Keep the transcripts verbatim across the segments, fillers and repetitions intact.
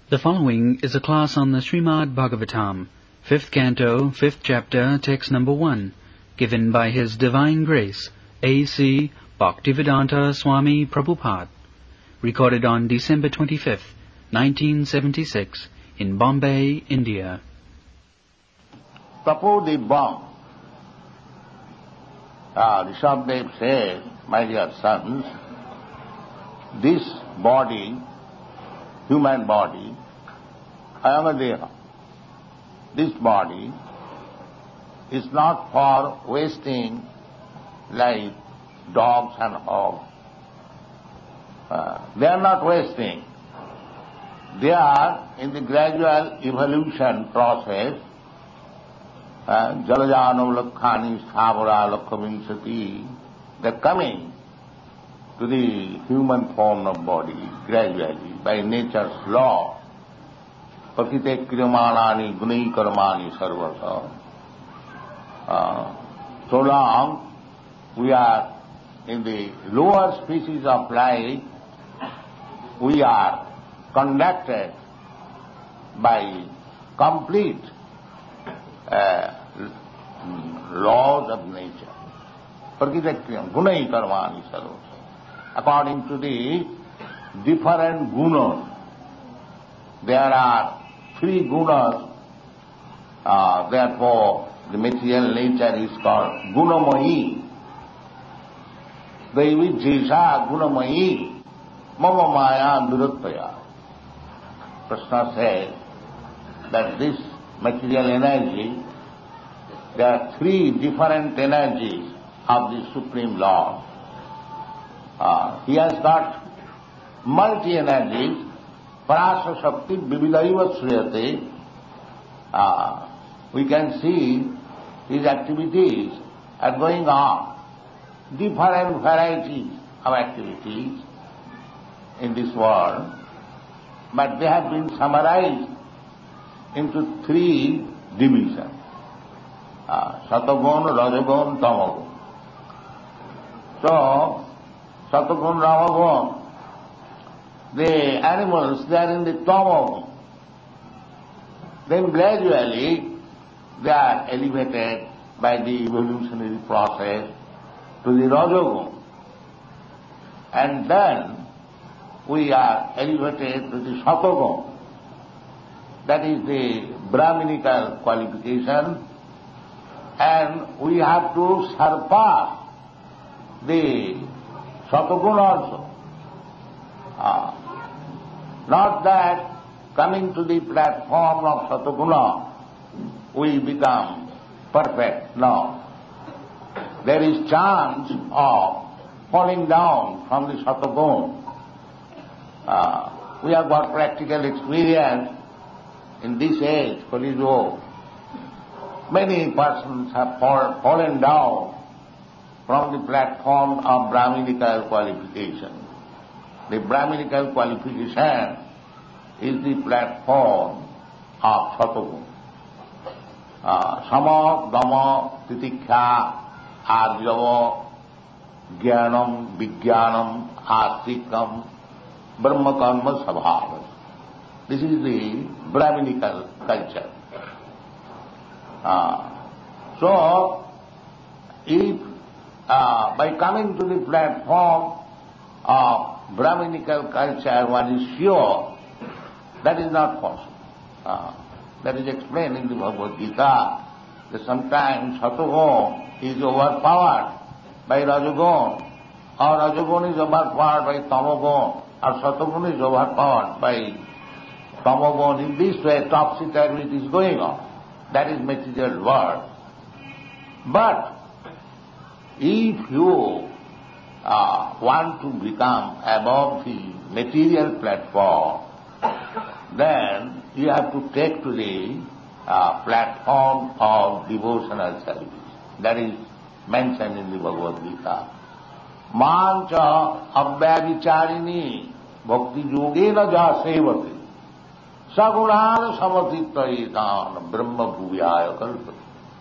The following is a class on the Srimad Bhagavatam, fifth canto, fifth chapter, text number one, given by His Divine Grace, A C Bhaktivedanta Swami Prabhupada, recorded on December twenty-fifth, nineteen seventy-six, in Bombay, India. Tapodibbam. Ah, Rishabhdev says, my dear sons, this body, human body, ayamadeha, this body is not for wasting like dogs and hogs. Uh, they are not wasting. They are in the gradual evolution process. Jalajano lakhani sthavara lakhavinsati. They are coming to the human form of body gradually by nature's law. Pakite kriyamanani gunai karmani sarvasa. Uh, so long we are in the lower species of life, we are conducted by complete uh, laws of nature. Prakita kriyam gunai karmani sarvasa. According to the different gunas. There are three gunas, uh, therefore the material nature is called gunamayi. Devi jesa gunamayi mama maya viruttaya. Krishna says that this material energy, there are three different energies of the Supreme Lord. Uh, he has got multi-energies, parasa shakti vividaiva shriyate. Uh, we can see his activities are going on, different varieties of activities in this world, but they have been summarized into three divisions, uh, Satagun, Rajagun, Tamagun. So, Satagun, Ramagun, the animals, they are in the Tamagun. Then gradually they are elevated by the evolutionary process to the Rajagun. And then we are elevated to the Satagun. That is the Brahminical qualification, and we have to surpass the Satagun also. Ah. Not that coming to the platform of Sataguna we become perfect. No. There is chance of falling down from the Sataguna. Uh, we have got practical experience in this age, Kali Yuga. Many persons have fall, fallen down from the platform of Brahminical qualification. The Brahminical qualification is the platform of Satagun. Uh, Sama, Dhamma, Titikkha, Arjava, Jnanam, Vijnanam, Astikam, Brahma Karma Sabhava. This is the Brahminical culture. Uh, so, if uh, by coming to the platform of Brahminical culture one is sure, that is not possible. Uh, that is explained in the Bhagavad Gita, that sometimes Satagun is overpowered by Rajagun, or Rajagun is overpowered by Tamagun, or Satagun is overpowered by Tamagun. In this way, topsy-turvy it is going on. That is material world. But if you uh, want to become above the material platform, then you have to take to the uh, platform of devotional service. That is mentioned in the Bhagavad Gita. Mancha abhyavicharini bhakti yogena ja sevati sagunan samatitaitan brahma bhuvaya kalpati.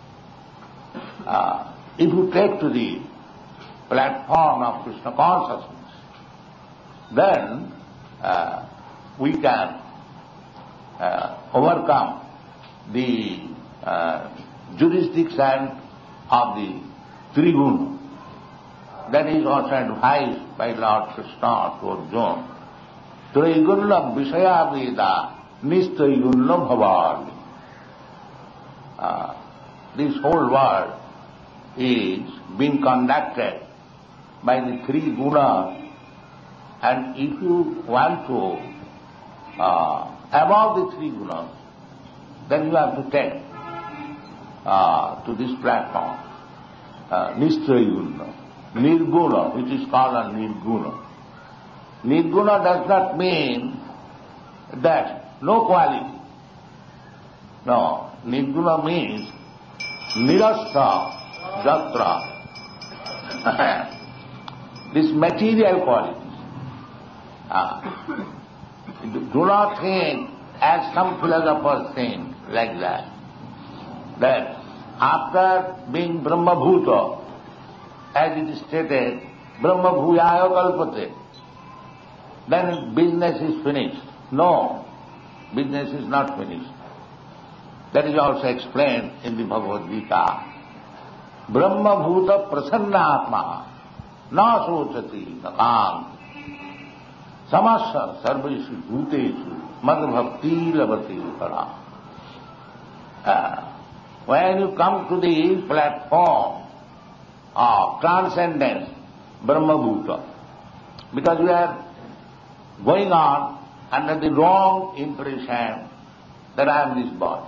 Uh, if you take to the platform of Krishna consciousness, then uh, we can uh, overcome the uh, jurisdiction of the Triguna. That is also advised by Lord Krishna to Arjuna. Triguna Vishaya Veda Nistriguna Bhavali. Uh, this whole world is being conducted by the three gunas, and if you want to uh, above the three gunas, then you have to take uh, to this platform uh, Nistrayaguna, Nirguna, which is called a Nirguna. Nirguna does not mean that no quality. No, Nirguna means Nirasta Jatra. This material qualities. Uh, do not think, as some philosophers think, like that, that after being Brahma-bhuta, as it is stated, Brahma-bhuyaya kalpate, then business is finished. No, business is not finished. That is also explained in the Bhagavad Gita. Brahma-bhuta prasannatma na sochati nakam samasya sarveshu bhuteshu madbhakti labati para. Uh, when you come to the platform of transcendence, Brahma-bhuta, because we are going on under the wrong impression that I am this body.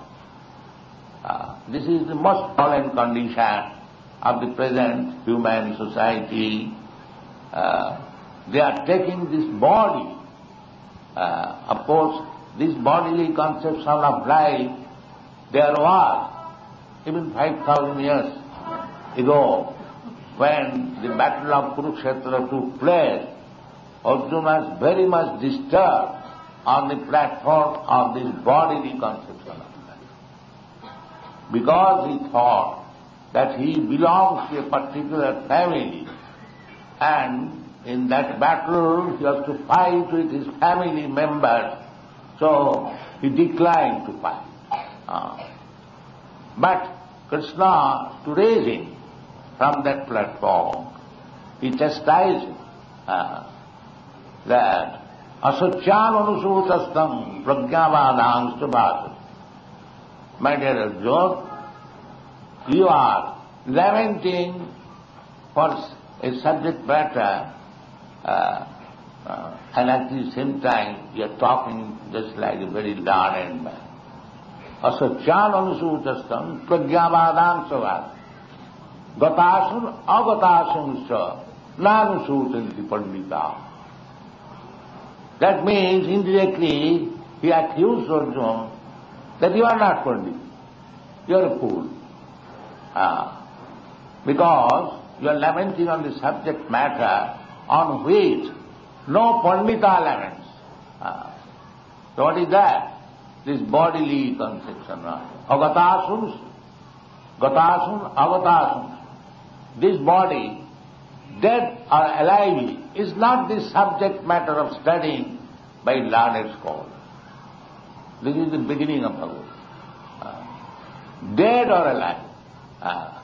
Uh, this is the most fallen condition of the present human society. Uh, they are taking this body. Uh, of course, this bodily conception of life, there was, even five thousand years ago, when the battle of Kurukshetra took place, Arjuna was very much disturbed on the platform of this bodily conception of life, because he thought that he belongs to a particular family, and in that battle he has to fight with his family members, so he declined to fight. Uh, but Krishna, to raise him from that platform, he chastised him uh, that asachyam anusutastam prajnavadang subhasa. My dear Arjuna, you are lamenting for a subject matter, uh, uh, and at the same time you are talking just like a very learned man. Asachyam anusutastam prajnavadang subhasa. Gatasun agatasun sa nanusutanti pandita. That means indirectly he accused Arjuna that you are not Pandit, you are a fool. Ah, because you are lamenting on the subject matter on which no Pandita laments. Ah. So what is that? This bodily conception. Agatasun, gatasun, agatasun. This body, dead or alive, is not the subject matter of studying by learned scholars. This is the beginning of Bhagavad. Uh, dead or alive. Uh,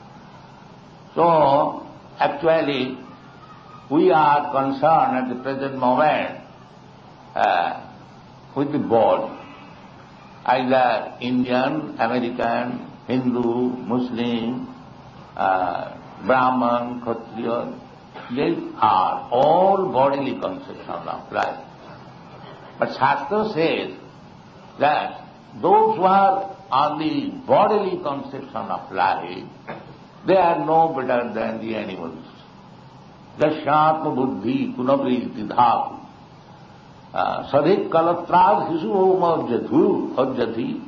so, actually, we are concerned at the present moment uh, with the body. Either Indian, American, Hindu, Muslim, uh, Brahman, Kshatriya, they are all bodily conceptions of life. But Shastra says that those who are on the bodily conception of life, they are no better than the animals. Jashyatma buddhi punavriti dhatu sadhik kalatrad hisu oma jadhu ajjati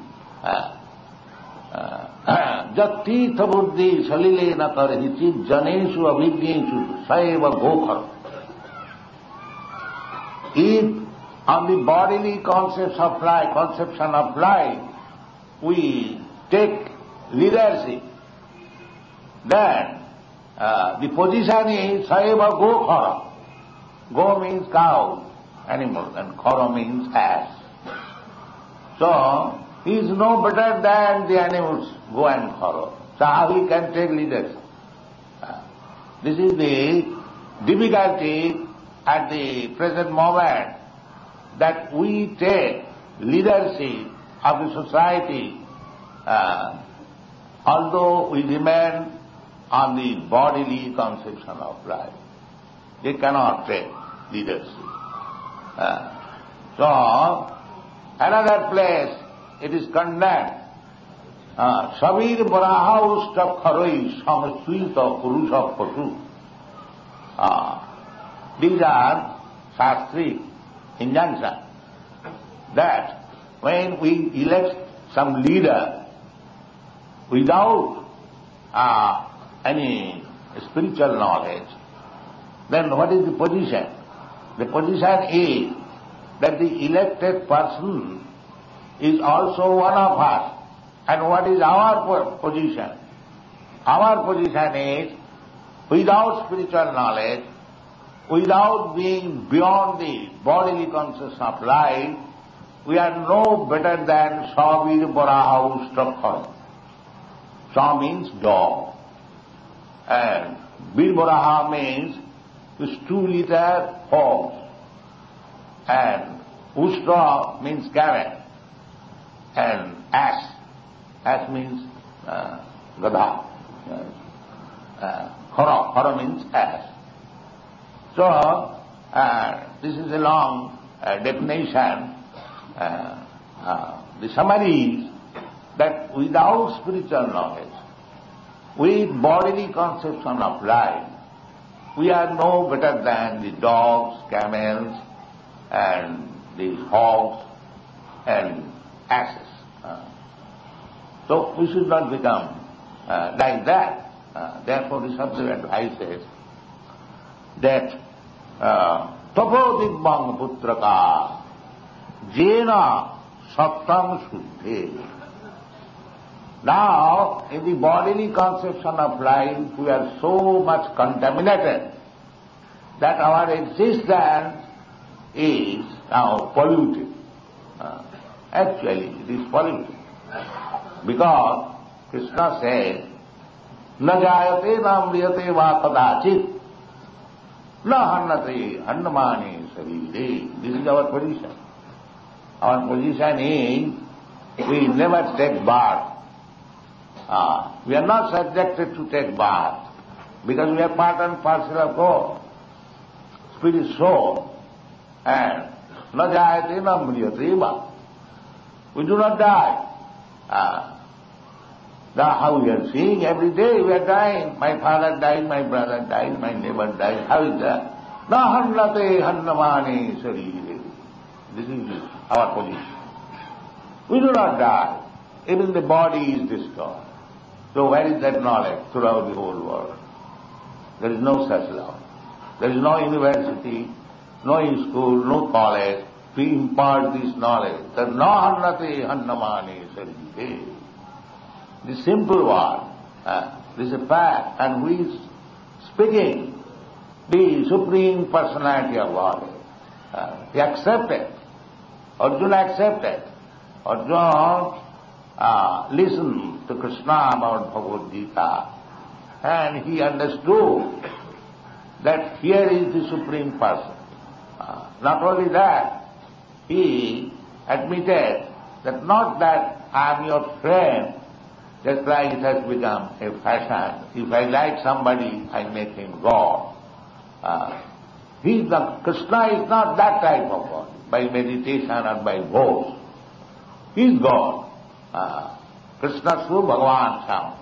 Jati buddhi salile na karhichi janeshu abhigneshu saeva gokhar. If on the bodily concepts of life, conception of life, we take leadership, then uh, the position is saeva gokhara. Go means cow, animal, and khara means ass. So, he is no better than the animals go and follow. So how he can take leadership? This is the difficulty at the present moment, that we take leadership of the society, uh, although we remain on the bodily conception of life. They cannot take leadership. Uh, so, another place it is condemned. Sabir Baraha Usta Kharoi Samsvita Purusha Patu. These are Shastric injunctions that when we elect some leader without uh, any spiritual knowledge, then what is the position? The position is that the elected person is also one of us. And what is our position? Our position is, without spiritual knowledge, without being beyond the bodily consciousness of life, we are no better than Savir Baraha Ustrakhar. Sa means dog. And Bir Baraha means this two-liter horse. And Ustra means camel. And ass. Ass means uh, Gadha. Uh, Khara. Khara means ass. So, uh, this is a long uh, definition. Uh, uh, the summary is that without spiritual knowledge, with bodily conception of life, we are no better than the dogs, camels, and the hogs, and asses. Uh, so we should not become uh, like that. Uh, therefore, the Sadhguru advises that Tapodibbang putraka jena sattam shuddhe. Now, in the bodily conception of life, we are so much contaminated that our existence is now polluted. Uh, actually, it is polluted. Because Krishna says, na jayate na mriyate va kadachit, na hannate hannamani sarire. This is our position. Our position is, we never take birth. Uh, we are not subjected to take bath, because we are part and parcel of God. Spirit soul, and na jayate na mriyate va. We do not die. Uh, Now how we are seeing every day we are dying. My father died, my brother died, my neighbor died. How is that? Na hannate hannamani sarire. This is our position. We do not die. Even the body is destroyed. So where is that knowledge throughout the whole world? There is no such law. There is no university, no school, no college to impart this knowledge. That na hannate hannamani sarire. The simple one, uh, this is a fact, and who is speaking? The Supreme Personality of Godhead. Uh, he accepted. Arjuna accepted. Arjuna uh, listened to Krishna about Bhagavad Gita, and he understood that here is the Supreme Person. Uh, not only that, he admitted that not that I am your friend, just like it has become a fashion. If I like somebody, I make him God. Uh, he is the, Krishna is not that type of God, by meditation or by vows. He is God. Uh, Krishna Sru Bhagavan Sam.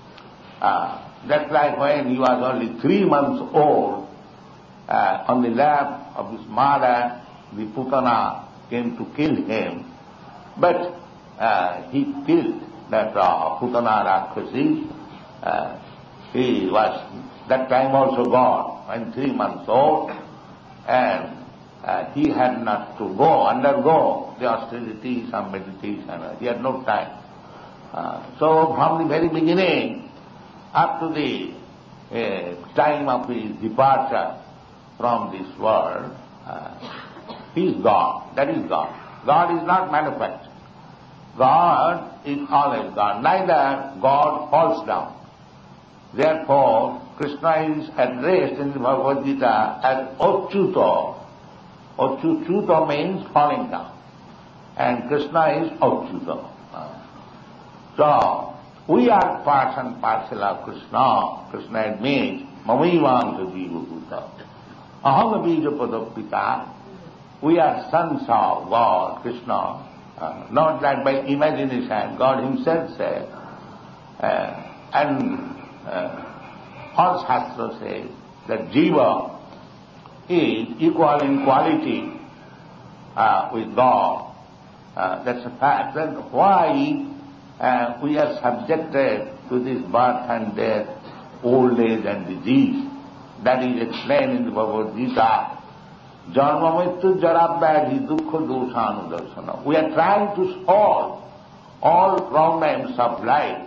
Uh, just like when he was only three months old, uh, on the lap of his mother, the Putana came to kill him, but uh, he killed that uh, Putana Rakshasi. Uh, he was that time also God, when three months old, and uh, he had not to go, undergo the austerities and meditation. He had no time. Uh, so from the very beginning, up to the uh, time of his departure from this world, uh, he is God. That is God. God is not manufactured. God is always God. Neither God falls down. Therefore, Krishna is addressed in the Bhagavad Gita as Achyuta. Achyuta means falling down. And Krishna is Achyuta. So, we are parts and parcel of Krishna. Krishna admits, Mamaivaṁ jiva bhuta. Aham bija padapita. We are sons of God, Krishna. Uh, not that by imagination, God himself said. Uh, and uh, all Shastra says that jiva is equal in quality uh, with God. Uh, that's a fact. Then why uh, we are subjected to this birth and death, old age and disease? That is explained in the Bhagavad Gita. Janma mrityu jara vyadhi dukkha doshanudarsana. We are trying to solve all problems of life.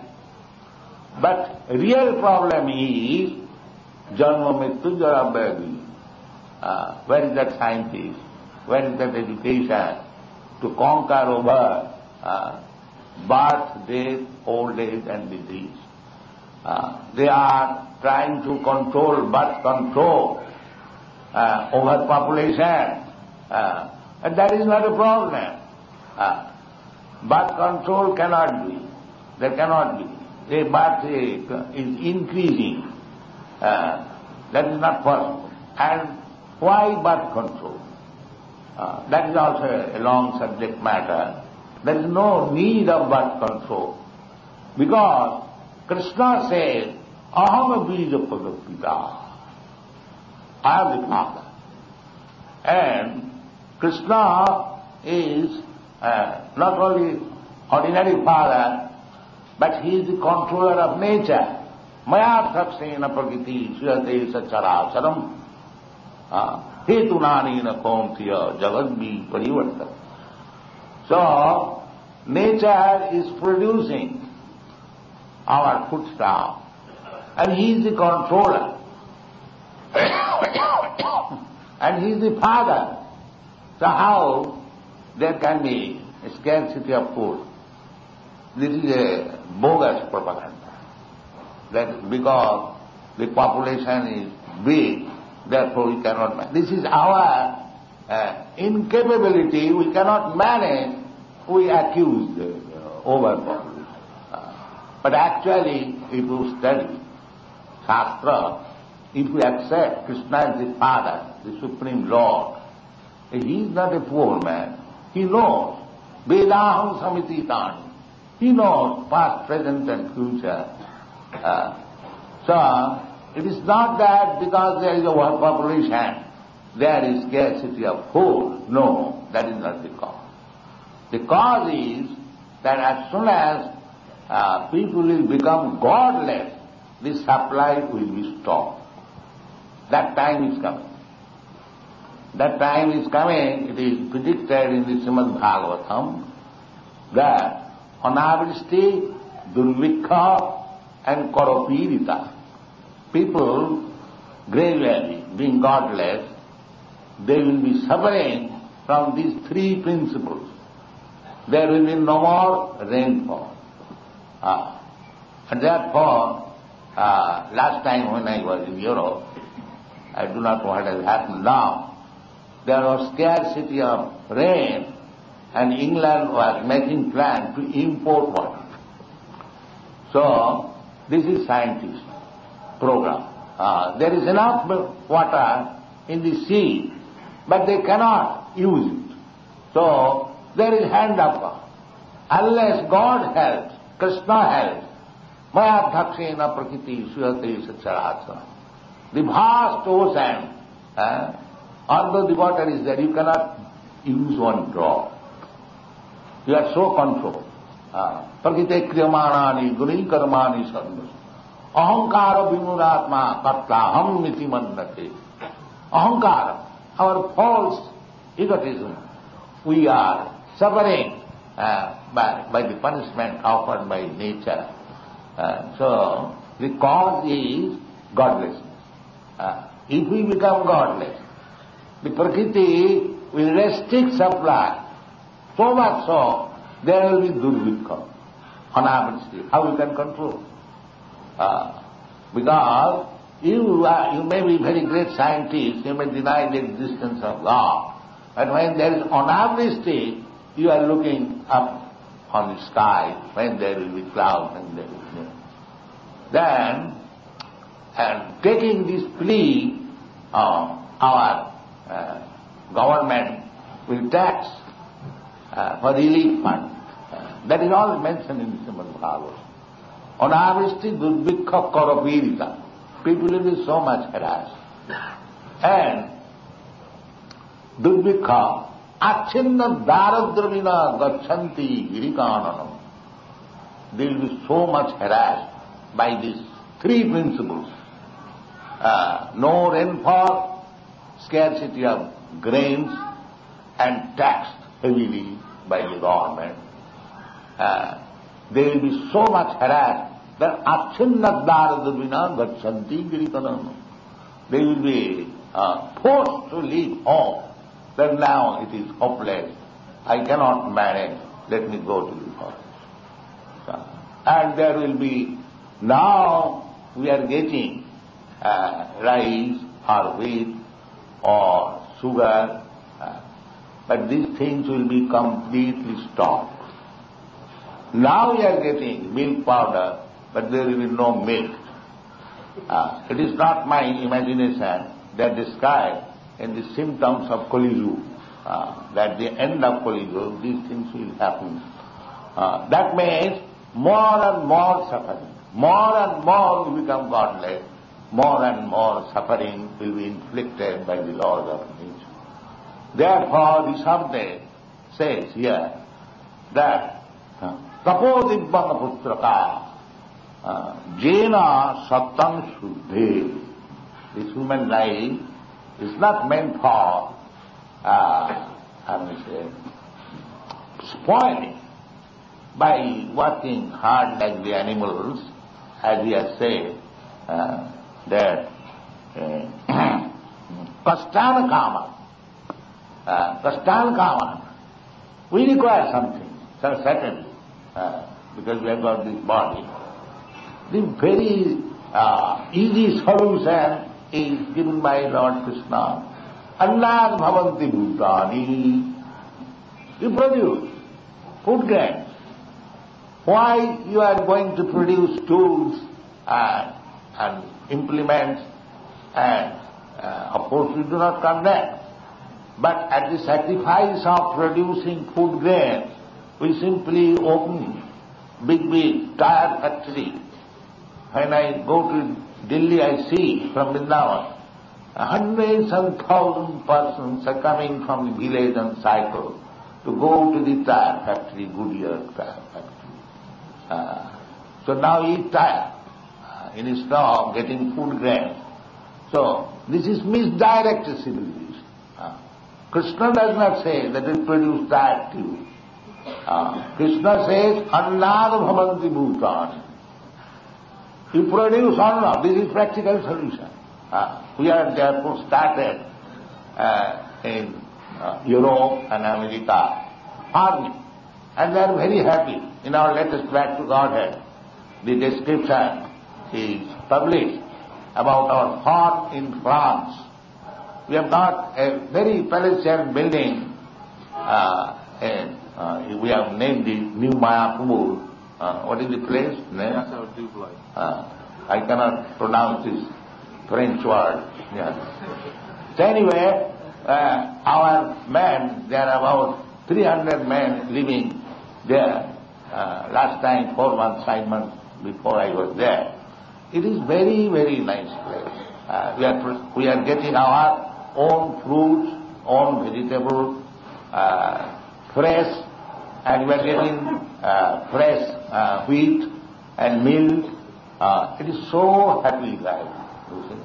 But real problem is janma mrityu jara vyadhi. Uh, where is that scientist? Where is that education to conquer over uh, birth, death, old age and disease? Uh, they are trying to control birth control, uh, overpopulation, uh, and that is not a problem. Uh, birth control cannot be. There cannot be. The birth rate is increasing. Uh, that is not possible. And why birth control? Uh, that is also a long subject matter. There is no need of birth control. Because Krishna says, Aham bija padapita. I am the Father. And Krishna is uh, not only ordinary Father, but he is the controller of nature. Maya saksena prakriti suyate sacharacharam hetunanina kauntiya jagadvi parivartana. So, nature is producing our foodstuff, and he is the controller. And he is the Father. So how there can be a scarcity of food? This is a bogus propaganda. That because the population is big, therefore we cannot manage. This is our uh, incapability, we cannot manage, we accuse the uh, overpopulation. Uh, but actually, if you study Shastra, if we accept Krishna as the Father, the Supreme Lord, he is not a poor man. He knows Vedaham Samititani. He knows past, present and future. Uh, so, it is not that because there is overpopulation, there is scarcity of food. No, that is not the cause. The cause is that as soon as uh, people will become godless, the supply will be stopped. That time is coming. That time is coming, it is predicted in the Srimad Bhagavatam that anavristi, durvikha and karopirita, people gradually being godless, they will be suffering from these three principles. There will be no more rainfall. Ah. And therefore, uh, last time when I was in Europe, I do not know what has happened now. There was scarcity of rain, and England was making plans to import water. So, this is scientist program. Uh, there is enough water in the sea, but they cannot use it. So, there is hand of God. Unless God helps, Krishna helps, maya dhakshena prakriti suyate sacharacha. The vast ocean, uh, although the water is there, you cannot use one drop. You are so controlled. Prakrite kriyamanani guni karmani sarvas. Ahankara vimuratma karta ham miti mannate. Ahankara, our false egotism, we are suffering uh, by, by the punishment offered by nature. Uh, so, the cause is godlessness. Uh, if we become godless, the Prakriti will restrict supply, so much so there will be durvikha, anavristi. How you can control? Uh, because you, are, you may be very great scientist, you may deny the existence of God, but when there is anavristi, you are looking up on the sky, when there will be clouds and there will be. Then, and taking this plea, uh, our uh, government will tax uh, for relief fund. Uh, that is all mentioned in the Srimad Bhagavatam. Anavristi durvikha karapirita. People will be so much harassed. And durvikha achinna daradravina gachanti girikananam. They will be so much harassed by these three principles. Uh, no rainfall, scarcity of grains, and taxed heavily by the government. Uh, they will be so much harassed that achinna daradravina gachanti girikananam. They will be uh, forced to leave home. That now it is hopeless. I cannot manage. Let me go to the forest. Uh, and there will be, now we are getting uh, rice or wheat or sugar, uh, but these things will be completely stopped. Now we are getting milk powder, but there will be no milk. Uh, it is not my imagination that described in the symptoms of Kali Yuga, uh, that the end of Kali Yuga, these things will happen. Uh, that means more and more suffering. More and more we become godless. More and more suffering will be inflicted by the laws of nature. Therefore, Rishabdev says here that Tapodibbana putraka jena sattang shuddhe. This human life is not meant for, uh, how do you say, spoiling by working hard like the animals, as we have said, uh, that uh, kastana kama, uh, kastana kama, we require something, so certainly, uh, because we have got this body. The very uh, easy solution is given by Lord Krishna. Annad bhavanti bhutani. You produce food grains. Why you are going to produce tools and, and implements, and uh, of course we do not condemn. But at the sacrifice of producing food grains, we simply open big, big tire factory. When I go to Delhi, I see from Vrindavan, hundreds and thousands persons are coming from the village on cycle to go to the tire factory, Goodyear tire factory. Uh, so now eat tire uh, instead of getting food grains. So this is misdirected civilization. Uh, Krishna does not say that it produce tire too. Uh, Krishna says, Annad bhavanti bhutani. You produce anna. This is practical solution. Uh, we are therefore started uh, in uh, Europe and America farming, and they are very happy. In our latest Back to Godhead, the description is published about our farm in France. We have got a very palatial building, uh, and uh, we have named it New Mayapur. Uh, what is the place name? Uh, I cannot pronounce this French word. Yeah. So anyway, uh, our men, there are about three hundred men living there. Uh, last time, four months, five months before I was there. It is very, very nice place. Uh, we are we are getting our own fruits, own vegetables, uh, fresh, and we are getting uh, fresh uh, wheat and milk. Uh, it is so happy life, you see.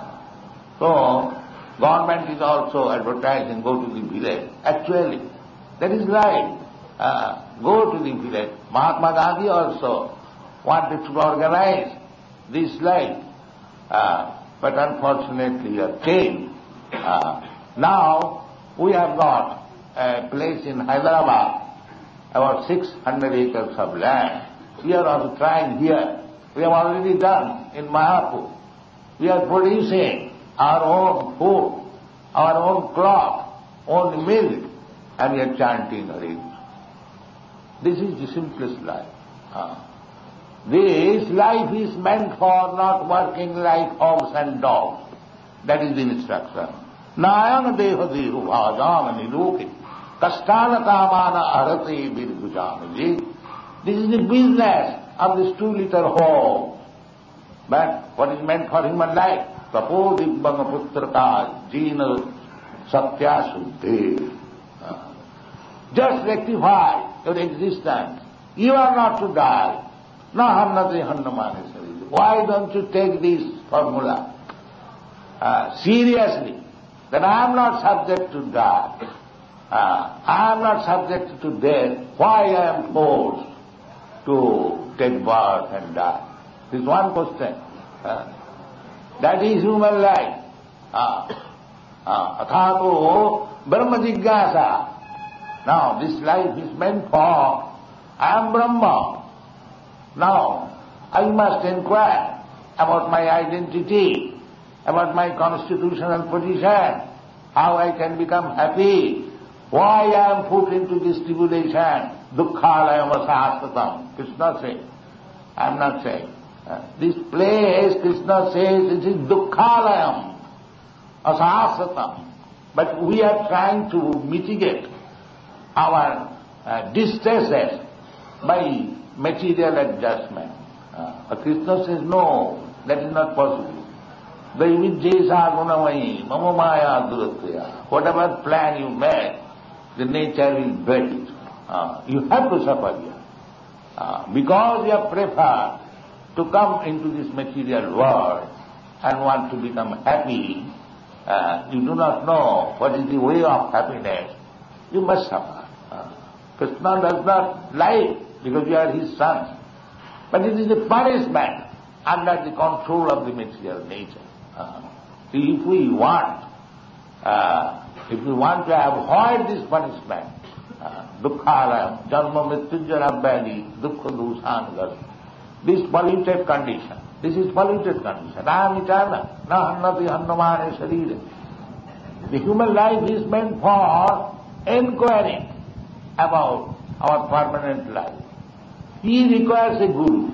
So, government is also advertising, go to the village. Actually, that is right. Uh, go to the village. Mahatma Gandhi also wanted to organize this life, uh, but unfortunately he has changed. Uh, now, we have got a place in Hyderabad about six hundred acres of land. We are also trying here. We have already done in Mayapur. We are producing our own food, our own cloth, own milk, and we are chanting Hare. This is the simplest life. Ah. This life is meant for not working like hogs and dogs. That is the instruction. Nayana deha dehu bhajana niloke kastana kamana arate virgujanaji. This is the business of this two-liter hog. But what is meant for human life? Tapo dibbanga putraka jina satya suddhe. Just rectify your existence. You are not to die. Na hannati hannamani sarili. Why don't you take this formula uh, seriously? That I am not subject to die. Uh, I am not subject to death. Why I am forced to take birth and die? This is one question. Uh, that is human life. Athato Brahma Jigyasa. Now, this life is meant for, I am Brahma. Now, I must inquire about my identity, about my constitutional position, how I can become happy, why I am put into this tribulation. Dukkhalayam asahasatam. Krishna says. I am not saying. Uh, this place, Krishna says, it is dukkhalayam asahasatam. But we are trying to mitigate our uh, distresses by material adjustment. Uh, Krishna says, no, that is not possible. Daivijjesa gunamayi mama maya duratya. Whatever plan you make, the nature will break it. Uh, you have to suffer here. Uh, because you have preferred to come into this material world and want to become happy, uh, you do not know what is the way of happiness, you must suffer. Uh, Krishna does not lie because you are his son. But it is a punishment under the control of the material nature. Uh, see, if we want, uh, if we want to avoid this punishment, dukkhalayam, janma mrityunjara bhadi, dukkha dusanagas, this polluted condition, this is polluted condition. I am eternal, na hannati hannamane sharire. The human life is meant for inquiring about our permanent life. He requires a guru,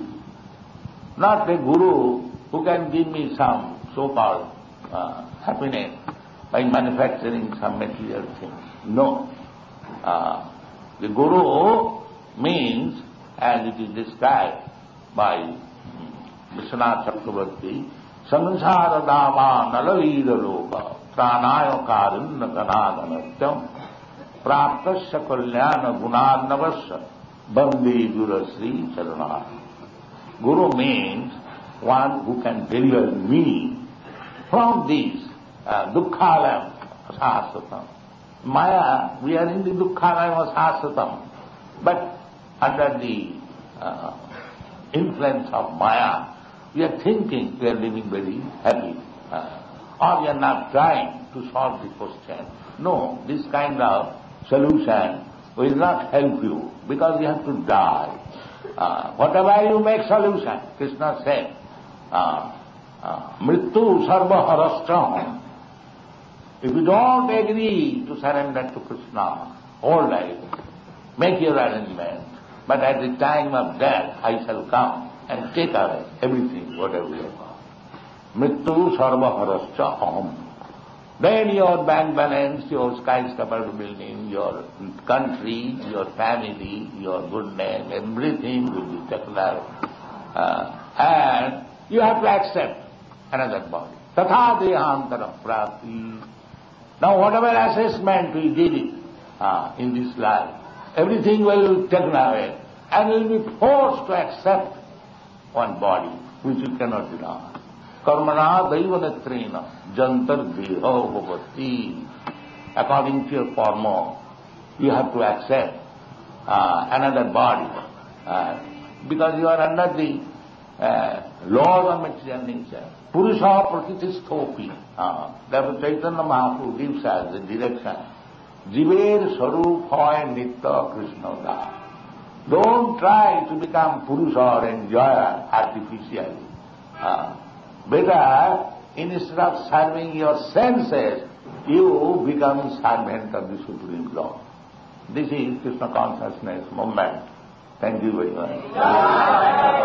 not a guru who can give me some so-called uh, happiness by manufacturing some material things. No. Uh, the guru means, as it is described by Vishwanath Chakravarti, samsara dama nalalira loka pranaya karinna ganadanatyam praptasya kalyana gunadnavasya bande gurasri charana. Guru means one who can deliver me from this uh, dukkhalayam asahasatam. Maya, we are in the dukkhalayam asahasatam, but under the uh, influence of Maya, we are thinking we are living very happy, uh, or we are not trying to solve the question. No, this kind of solution will not help you because you have to die. Uh, whatever you make solution, Krishna said, uh, uh, mrityu sarva harastam. If you don't agree to surrender to Krishna all life, make your arrangement, but at the time of death I shall come and take away everything, whatever you have got. Mrityu sarva harascha aham. Then your bank balance, your skyscraper building, your country, your family, your good name, everything will be taken away. Uh, and you have to accept another body. Tatha dehantara prapti. Now whatever assessment we did uh, in this life, everything will be taken away and you will be forced to accept one body which you cannot deny. Karmana daivanatrena jantar deha bhavati. According to your karma, you have to accept uh, another body uh, because you are under the uh, laws of material nature. Purusha pratitisthopi. Uh, therefore Chaitanya Mahaprabhu gives us the direction. Jiver sarup hoy nitya Krishna da. Don't try to become Purusha or enjoyer artificially. Uh, better, instead of serving your senses, you become servant of the Supreme Lord. This is Krishna consciousness movement. Thank you very much.